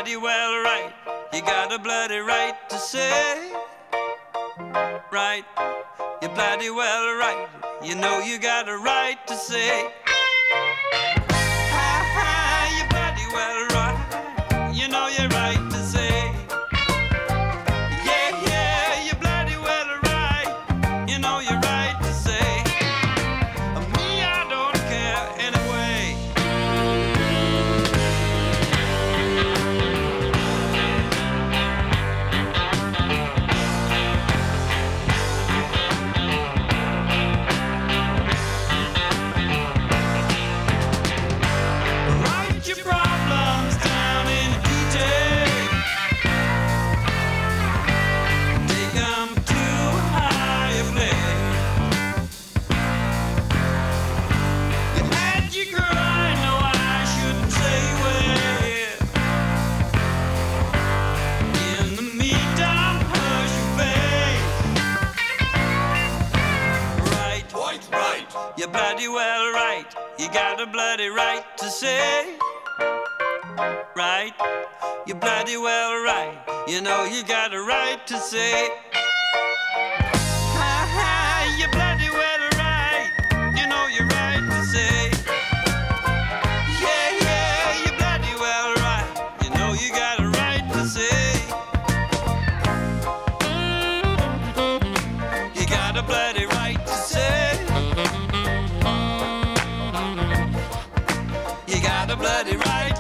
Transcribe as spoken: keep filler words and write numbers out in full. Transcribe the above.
bloody well right. You got a bloody right to say, right. You're bloody well right. You know you got a right to say, ha ha. You're bloody well right. You know you're right to say, yeah, yeah. You're bloody well right. You know you're right to say, me, I don't care anyway. Write your problems down in detail. Take 'em too high a play. You had your cry, no, I shouldn't say where. In the meantime, hush your face. Right, Quite right. you're bloody well right. You got a bloody right to say, right. You're bloody well right. You know you got a right to say, ha ha. You're bloody well right. You know you're right to say, yeah, yeah. You're bloody well right. You know you got a right to say, you got a bloody right to say, you got a bloody right